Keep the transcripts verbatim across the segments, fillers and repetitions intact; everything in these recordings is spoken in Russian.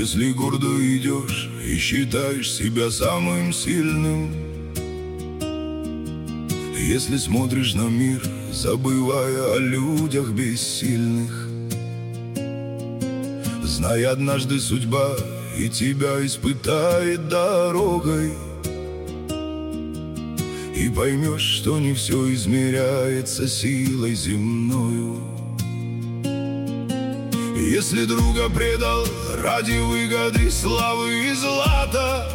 Если гордо идешь и считаешь себя самым сильным, если смотришь на мир, забывая о людях бессильных, знай, однажды судьба и тебя испытает дорогой, и поймешь, что не все измеряется силой земною. Если друга предал ради выгоды, славы и злата,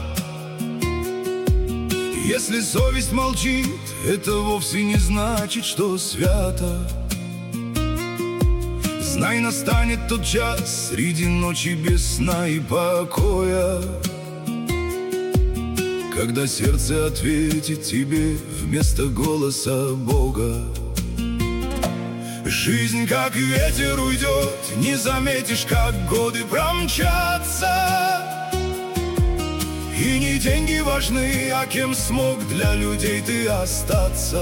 если совесть молчит, это вовсе не значит, что свято. Знай, настанет тот час среди ночи без сна и покоя, когда сердце ответит тебе вместо голоса Бога. Жизнь как ветер уйдет, не заметишь, как годы промчатся. И не деньги важны, а кем смог для людей ты остаться.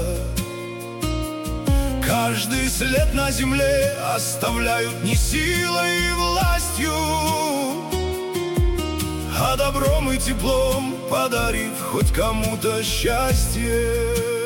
Каждый след на земле оставляют не силой и властью, а добром и теплом, подарив хоть кому-то счастье.